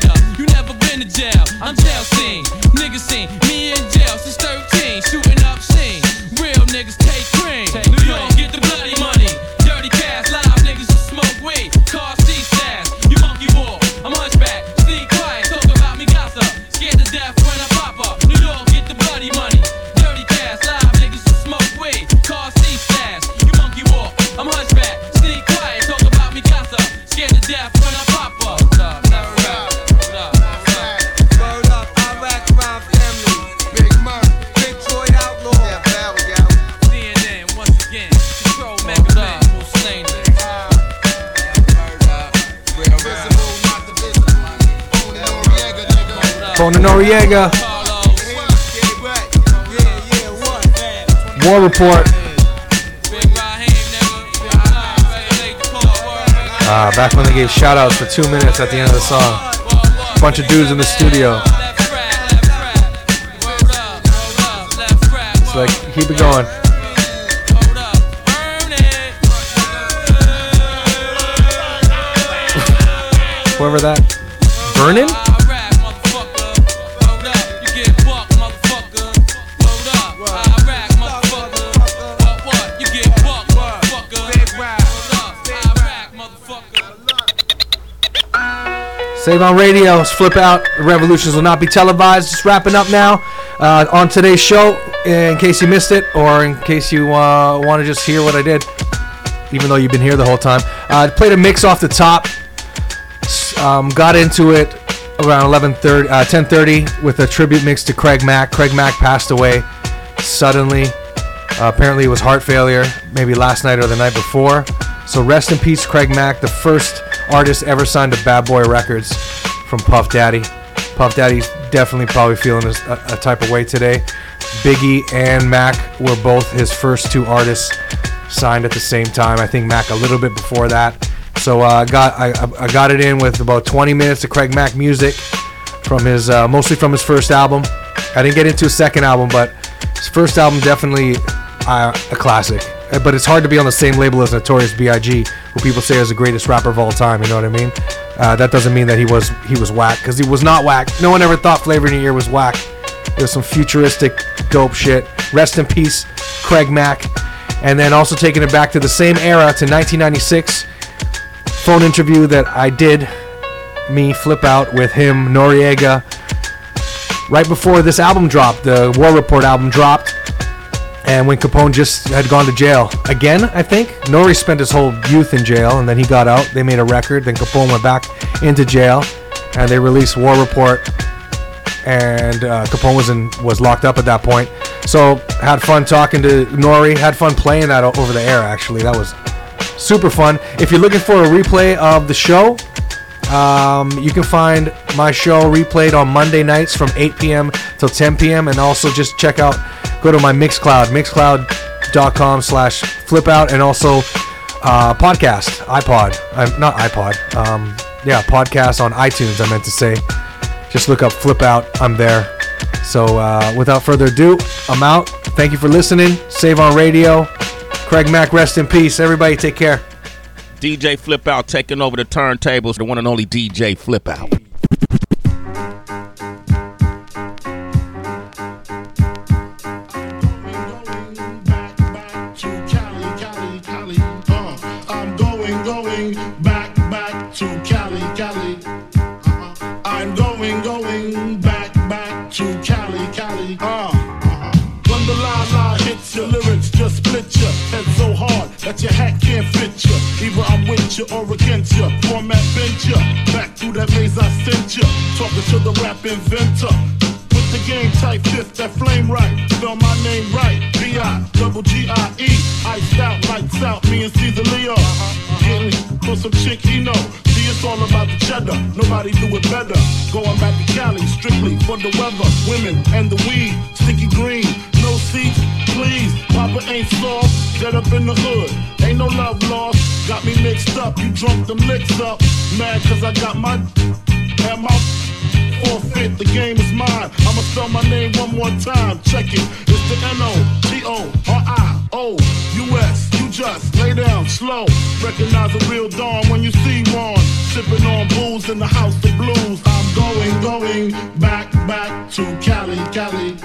I'm jail scene, niggas seen me in jail since thirteen, shooting up Noriega. War Report. Uh, back when they gave shout outs for two minutes at the end of the song. Bunch of dudes in the studio. It's like, keep it going. Whoever that. Vernon? Save on Radio, Flip Out. The Revolutions will not be televised. Just wrapping up now uh, on today's show. In case you missed it, or in case you uh, want to just hear what I did, even though you've been here the whole time. I uh, played a mix off the top. Um, got into it around eleven thirty, uh, ten thirty with a tribute mix to Craig Mack. Craig Mack passed away suddenly. Uh, apparently it was heart failure, maybe last night or the night before. So rest in peace, Craig Mack, the first artist ever signed to Bad Boy Records from Puff Daddy. Puff Daddy's definitely probably feeling a, a type of way today. Biggie and Mac were both his first two artists signed at the same time. I think Mac a little bit before that. So uh, got I, I got it in with about twenty minutes of Craig Mack music from his uh, mostly from his first album. I didn't get into his second album, but his first album definitely uh, a classic. But it's hard to be on the same label as Notorious B I G, who people say is the greatest rapper of all time. You know what I mean? Uh, that doesn't mean that he was he was whack, because he was not whack. No one ever thought Flavor in Your Ear was whack. It was some futuristic dope shit. Rest in peace, Craig Mack. And then also taking it back to the same era, to nineteen ninety-six. Phone interview that I did, me Flip Out, with him, Noriega, right before this album dropped. The War Report album dropped. And when Capone just had gone to jail again, I think. Nori spent his whole youth in jail, and then he got out. They made a record. Then Capone went back into jail, and they released War Report. And uh, Capone was in was locked up at that point. So had fun talking to Nori. Had fun playing that over the air. Actually, that was super fun. If you're looking for a replay of the show, um, you can find my show replayed on Monday nights from eight p.m. till ten p.m. And also just check out. Go to my Mixcloud, mixcloud.com slash flipout, and also uh, podcast, iPod, uh, not iPod, um, yeah, podcast on iTunes, I meant to say. Just look up Flip Out, I'm there. So uh, without further ado, I'm out. Thank you for listening. Save on Radio. Craig Mack, rest in peace. Everybody take care. D J Flip Out taking over the turntables, the one and only D J Flip Out. Your hat can't fit ya. Either I'm with ya or against ya. Format bent ya. Back through that maze I sent ya. Talking to the rap inventor. With the game tight, fifth, that flame right. Spell my name right. B I double G I E. Iced out, lights out. Me and Caesar Leo. Getting for some chick he know. See, it's all about the cheddar. Nobody do it better. Going back to Cali, strictly for the weather. Women and the weed. Sticky green. No seats, please. Papa ain't soft. Dead up in the hood. Ain't no love lost. Got me mixed up. You drunk them licks up. Mad cause I got my and my forfeit. The game is mine. I'ma spell my name one more time. Check it. It's the N O T O R I O U S. You just lay down slow. Recognize a real dawn when you see one. Sipping on booze in the house of blues. I'm going, going back, back to Cali, Cali.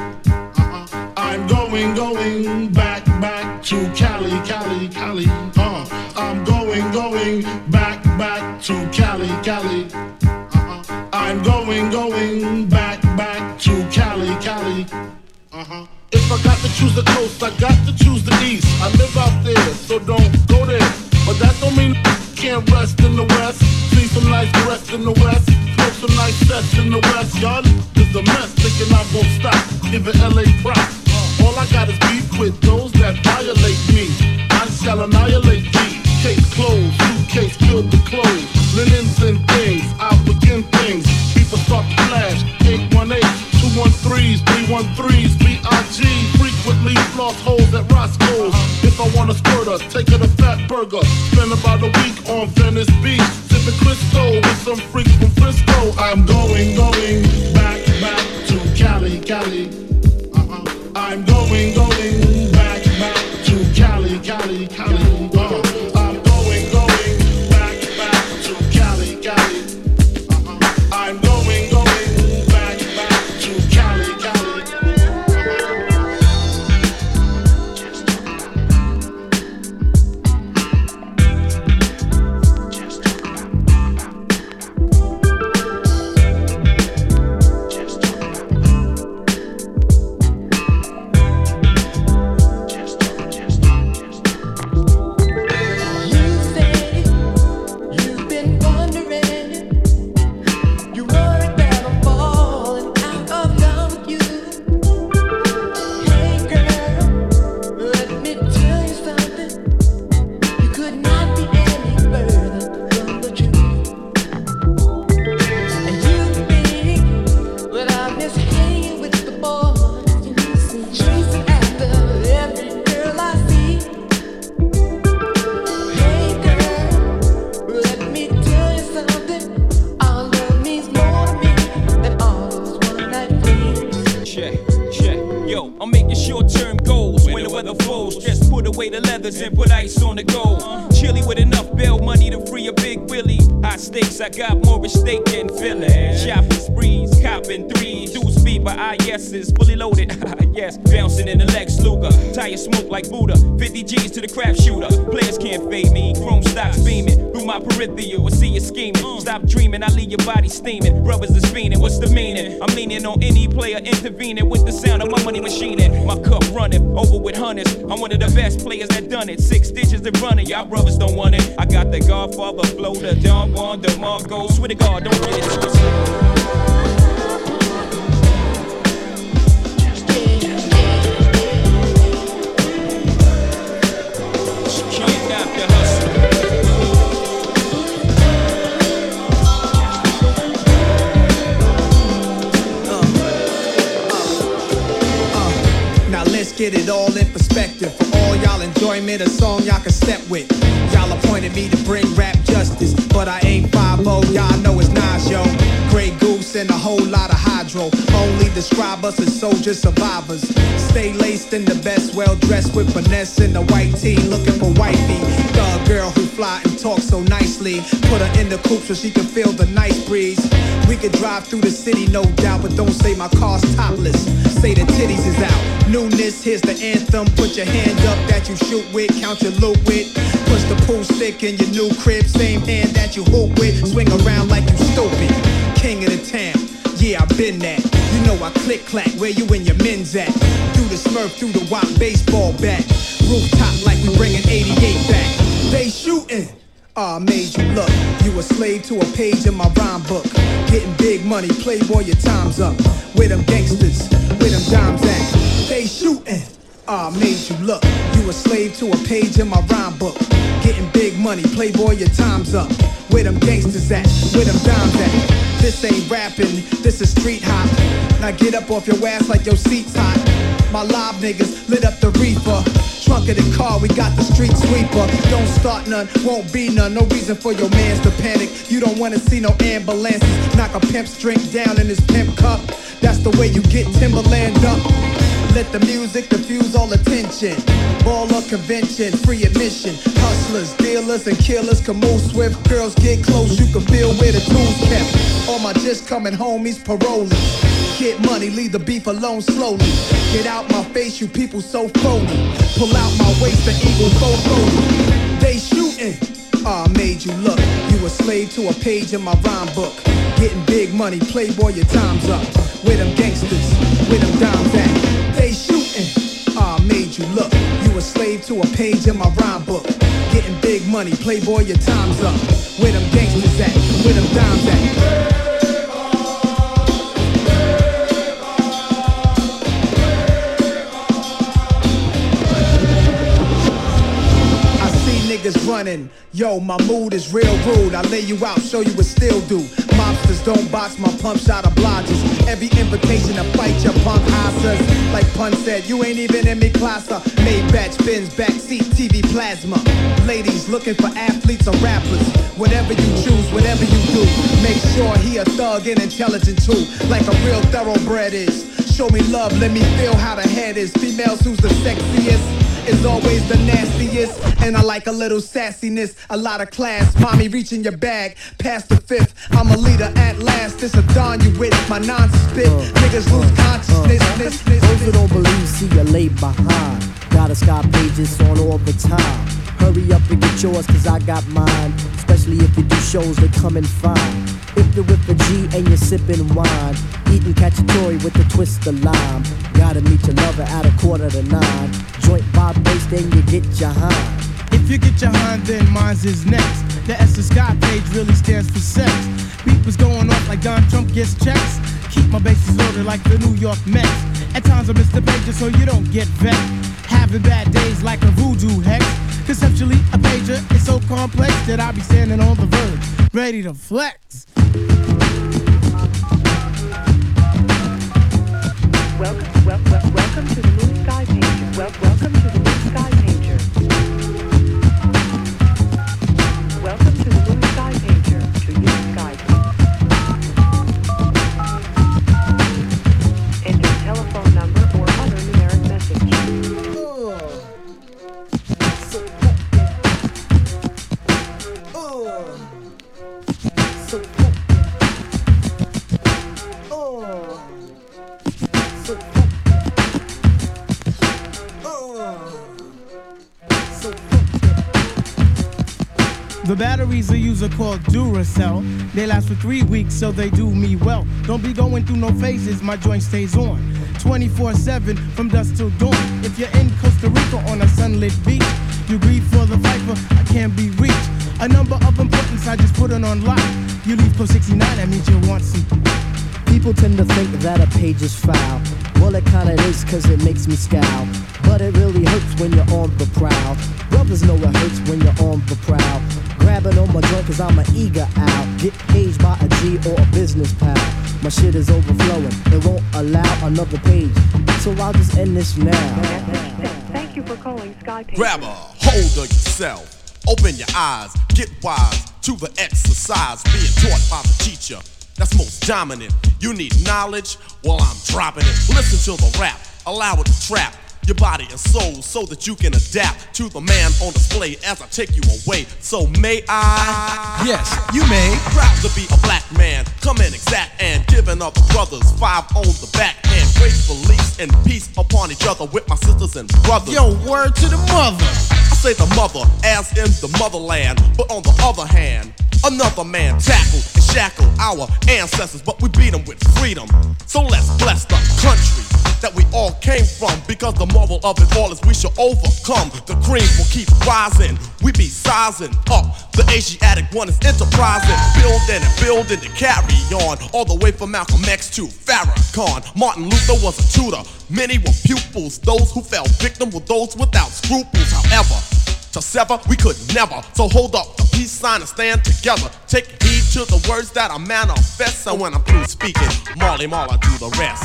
I'm going, going back, back to Cali, Cali, Cali. Uh, I'm going, going back, back to Cali, Cali. Uh-huh. I'm going, going back, back to Cali, Cali. Uh-huh. If I got to choose the coast, I got to choose the east. I live out there, so don't go there. But that don't mean can't rest in the west. See some nice rest in the west. Smoke some nice sets in the west. Y'all is a mess, thinking I won't stop. Giving L A props. All I got is beef with those that violate me. I shall annihilate thee. Case closed, suitcase filled with clothes. Linens and things, I'll begin things. People start to flash, eight one eight. lost hoes at Roscoe's. If I want a squirter, take her to Fat Burger. Spend about a week on Venice Beach, sipping Crisco with some freaks from Frisco. I'm going, going back, back to Cali, Cali. Uh-uh. I'm going, going back, back to Cali, Cali, Cali. Uh-uh. I'm going, going back, back to Cali, Cali. Uh-uh. I'm going, going back, back to Cali, Cali. I got more at stake than Philly. Shopping sprees, copping threes. Do speed, but I yeses fully loaded. Yes, bouncing in the Lex Luger. Tire smoke like Buddha. fifty G's to the crap shooter. Players can't fade me. Chrome stocks beaming through my peripheral. I see you scheming. Stop dreaming, I leave your body steaming. Brothers is fiending. What's the meaning? I'm leaning on any player intervening with the sound of my money machining. My cup running over with hundreds. I'm one of the best players that done it. Six stitches and running. Y'all brothers don't want it. I got the Godfather flow, the Don Juan, the Marco. Swear to God, don't get it twisted. Get it all in perspective. For all y'all enjoyment, a song y'all can step with. Y'all appointed me to bring rap justice, but I ain't five oh, y'all know it's Nas, yo. Grey Goose and a whole lot of hydro. Only describe us as soldier survivors. Stay laced in the best, well dressed with finesse in the white tee, looking for wifey. Thug girl who fly and talk so nicely. Put her in the coupe so she can feel the nice breeze. We could drive through the city, no doubt, but don't say my car's topless. Say the titties is out. Newness, here's the anthem. Put your hand up that you shoot with, count your loot with. Push the pool stick in your new crib, same hand that you hoop with. Swing around like you stupid. King of the town, yeah, I been that. You know I click clack, where you and your men's at? Through the Smurf, through the Wop baseball bat. Rooftop like we bringing eighty-eight back. They shooting. Ah, I made you look. You a slave to a page in my rhyme book. Getting big money, playboy, your time's up. Where them gangsters, where them dimes at? They shooting. Ah, I made you look. You a slave to a page in my rhyme book. Getting big money, playboy, your time's up. Where them gangsters at? Where them dimes at? This ain't rapping, this is street hop. Now get up off your ass like your seat's hot. My live niggas lit up the reefer. Trunk of the car, we got the street sweeper. Don't start none, won't be none. No reason for your mans to panic. You don't wanna see no ambulances. Knock a pimp's drink down in his pimp cup. That's the way you get Timberland up. Let the music diffuse all attention. Baller convention, free admission. Hustlers, dealers, and killers can move swift. Girls get close, you can feel where the tools kept. All my just coming homies paroling. Get money, leave the beef alone slowly. Get out my face, you people so phony. Pull out my waist, the eagle so phony. They shooting. Ah, I made you look. You a slave to a page in my rhyme book. Getting big money, playboy, your time's up. Where them gangsters, where them dimes at? They shooting. Ah, I made you look. You a slave to a page in my rhyme book. Getting big money, playboy, your time's up. Where them gangsters at? Where them dimes at? Niggas running, yo, my mood is real rude. I lay you out, show you what still do. My mobsters don't box my pump shot obliges. Every invitation to fight your punk asses. Like Pun said, you ain't even in me class. uh, Maybach, Benz, backseat, T V plasma. Ladies looking for athletes or rappers. Whatever you choose, whatever you do, make sure he a thug and intelligent too, like a real thoroughbred is. Show me love, let me feel how the head is. Females who's the sexiest is always the nastiest. And I like a little sassiness, a lot of class. Mommy reaching your bag, past the fifth. I'm a leader at last, it's a dawn you with. My nonsense spit, uh, niggas lose uh, consciousness. Uh, this, this, those who don't believe, see you lay behind. Got a Sky Pages on all the time. Hurry up and get yours, cause I got mine. Especially if you do shows, they come in fine. If you're with a G and you're sipping wine, eating cacciatore with a twist of lime. Gotta meet your lover at a quarter to nine. Joint vibe bass, then you get your hind. If you get your hind, then mine's is next. The S of Sky Page really stands for sex. Beat was going off like Don Trump gets checks. Keep my bases loaded like the New York Mets. At times I miss the pager so you don't get vexed. Having bad days like a voodoo hex. Conceptually, a pager is so complex that I be standing on the verge, ready to flex. Welcome, wel- wel- welcome to the Moon Sky Pager. Wel- welcome to the Moon Sky Pager. Welcome to the Moon Sky Pager. To use Skype. Enter telephone number or other numeric message. The batteries I use are called Duracell. They last for three weeks, so they do me well. Don't be going through no phases, my joint stays on twenty-four seven from dusk till dawn. If you're in Costa Rica on a sunlit beach, you grieve for the viper, I can't be reached. A number of importance, I just put it on lock. You leave code sixty-nine, that means you want some. People tend to think that a page is foul. Well, it kinda is, cause it makes me scowl. But it really hurts when you're on the prowl. Brothers know it hurts when you're on the prowl. Grabbing on my joint cause I'm an eager owl. Get paged by a G or a business pal. My shit is overflowing, it won't allow another page. So I'll just end this now. Thank you for calling Sky Pager. Grab a hold of yourself. Open your eyes, get wise to the exercise being taught by the teacher that's most dominant. You need knowledge? Well, I'm dropping it. Listen to the rap, allow it to trap your body and soul so that you can adapt to the man on display as I take you away. So may I? Yes, you may. Proud to be a black man, coming exact and giving other brothers five on the backhand. Great beliefs and peace upon each other with my sisters and brothers. Yo, word to the mother. I say the mother as in the motherland, but on the other hand, another man tackled and shackled our ancestors, but we beat them with freedom. So let's bless the country that we all came from, because the marvel of it all is we shall overcome. The cream will keep rising, we be sizing up. The Asiatic one is enterprising, building and building to carry on, all the way from Malcolm X to Farrakhan. Martin Luther was a tutor, many were pupils. Those who fell victim were those without scruples. However, to sever we could never, so hold up the peace sign and stand together. Take heed to the words that I manifest, so when I'm through speaking, Marley Marla do the rest.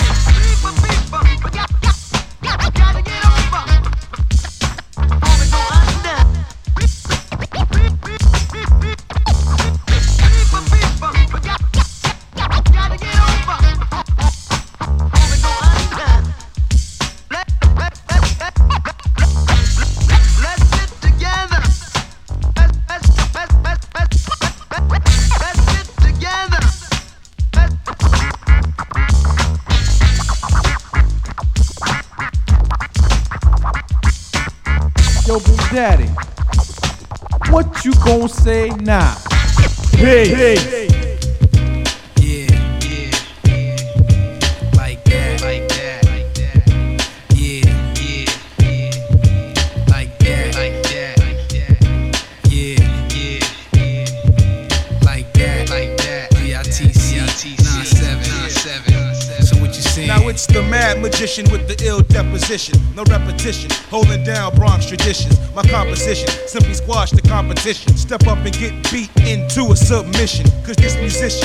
Yo, Big Daddy, what you gon' say now? Hey, hey. Yeah, yeah, yeah. Like that, like that, like that. Yeah, yeah, yeah. Like that, like that, like that. Yeah, yeah, yeah. Like that, like that. D I T C nine seven, nine seven. So what you saying? Now it's the mad magician with the ill deposition. No repetition, holding down Bronx traditions. My composition simply squash the competition. Step up and get beat into a submission. Cause this musician with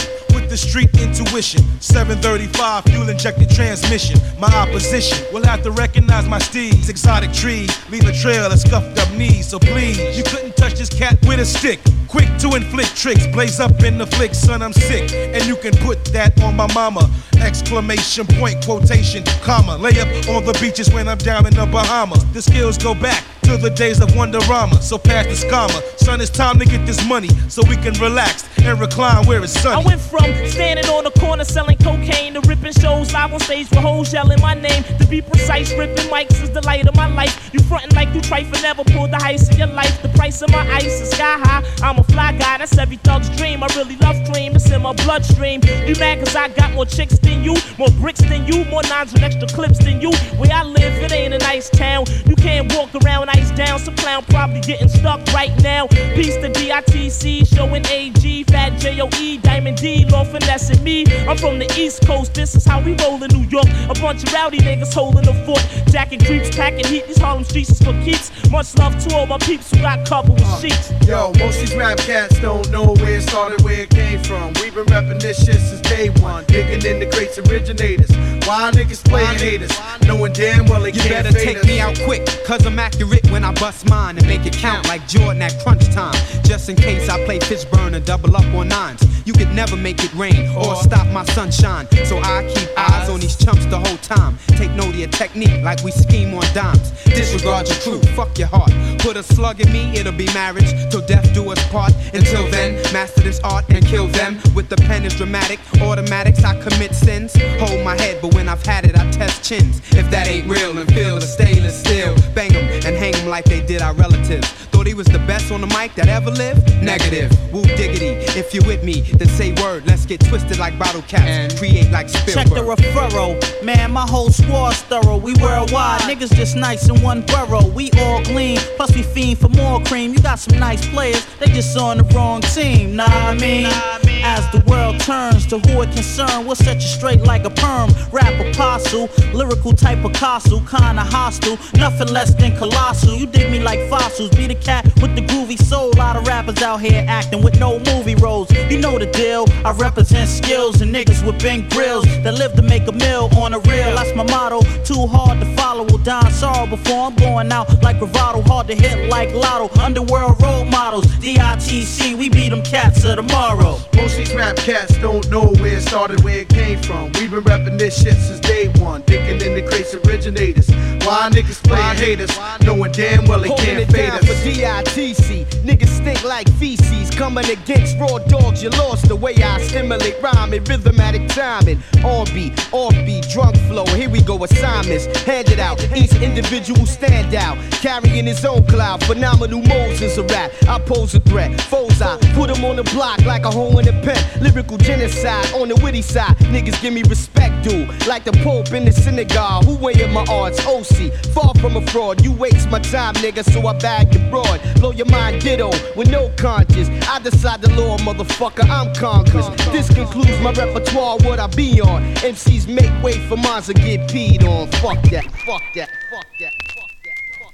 with the street intuition. seven thirty-five, fuel injected transmission. My opposition will have to recognize my steeds. Exotic trees leave a trail of scuffed up knees. So please, you couldn't touch this cat with a stick. Quick to inflict tricks, blaze up in the flick, son, I'm sick. And you can put that on my mama. Exclamation point, quotation, comma. Lay up on the beaches when I'm down in the Bahamas. The skills go back to the days of Wonderama. So pass the scammer. Son, it's time to get this money so we can relax and recline where it's sunny. I went from standing on the corner selling cocaine to ripping shows live on stage with hoes yelling my name. To be precise, ripping mics is the light of my life. You frontin' like you trifle, never pulled the heist in your life. The price of my ice is sky high. I'm a fly guy, that's every thug's dream. I really love cream, it's in my bloodstream. You mad cause I got more chicks than you, more bricks than you, more nines and extra clips than you. Where I live, it ain't a nice town. You can't walk around ice down. Some clown probably getting stuck right now. Peace to D I T C, showing A G, Fat J O E, Diamond D, Law finessing me. I'm from the East Coast, this is how we roll in New York. A bunch of rowdy niggas holding the fort. Jacking creeps, packing heat, these Harlem streets is for keeps. Much love to all my peeps who got covered with uh, sheets. Yo, most these rap cats don't know where it started, where it came from. We've been repping this shit since day one. Digging in the crates originators. Why niggas playing haters? Knowing damn well they you can't better take us. Me out quick, cause I'm accurate when I bust mine and make it count like Jordan at crunch time. Just in case I play Fishburne and double up on nines. You could never make it rain or stop my sunshine. So I keep eyes on these chumps the whole time. Take note of your technique like we scheme on dimes. Disregard your crew, fuck your heart. Put a slug in me, it'll be marriage till death do us part. Until then, master this art and kill them. With the pen is dramatic, automatics I commit sins. Hold my head, but when I've had it I test chins. If that ain't real and feel the stainless steel, bang 'em and hang 'em like they did our relatives. Thought he was the best on the mic that ever lived? Negative. Woo diggity. If you're with me, then say word. Let's get twisted like bottle caps and create like Spielberg. Check the referral. Man, my whole squad's thorough. We worldwide. Niggas just nice in one borough. We all gleam. Plus we fiend for more cream. You got some nice players. They just on the wrong team. Nah, I mean, as the world turns to who it concern, we'll set you straight like a perm. Rap apostle. Lyrical type of Picasso. Kinda hostile. Nothing less than colossal. You dig me like fossils. Be the cat with the groovy soul. A lot of rappers out here acting with no movie roles. You know the deal. I represent skills and niggas with big grills that live to make a meal on a reel. That's my motto. Too hard to follow. Will die in sorrow before I'm going out like bravado. Hard to hit like Lotto. Underworld role models. D I T C. We beat them cats of tomorrow. Most these rap cats don't know where it started, where it came from. We've been repping this shit since day one. Digging in the crates originators. Why niggas playing haters? Knowing damn well they can't fade us. For D I T C, niggas stink like feces. Coming against raw dogs, you lost the way I stimulate rhyme and rhythmatic timing. On beat, off beat, drunk flow. Here we go, assignments handed out. Each individual stand out, carrying his own cloud. Phenomenal Moses a rap. I pose a threat. Foes I put him on the block like a hole in a pen. Lyrical genocide on the witty side. Niggas give me respect, dude. Like the Pope in the synagogue. Who weighing my odds? O C. Far from a fraud. You waste my time, nigga, so I bag you broad. Blow your mind ditto with no conscience. I decide the law, motherfucker, I'm Congress. This concludes my repertoire, what I be on. M Cs make way for mines to get peed on. Fuck that, fuck that, fuck that, fuck that, fuck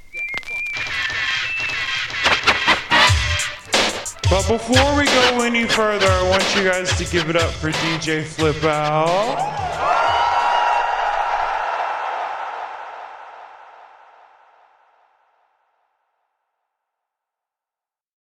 that. But before we go any further, I want you guys to give it up for D J Flip Out.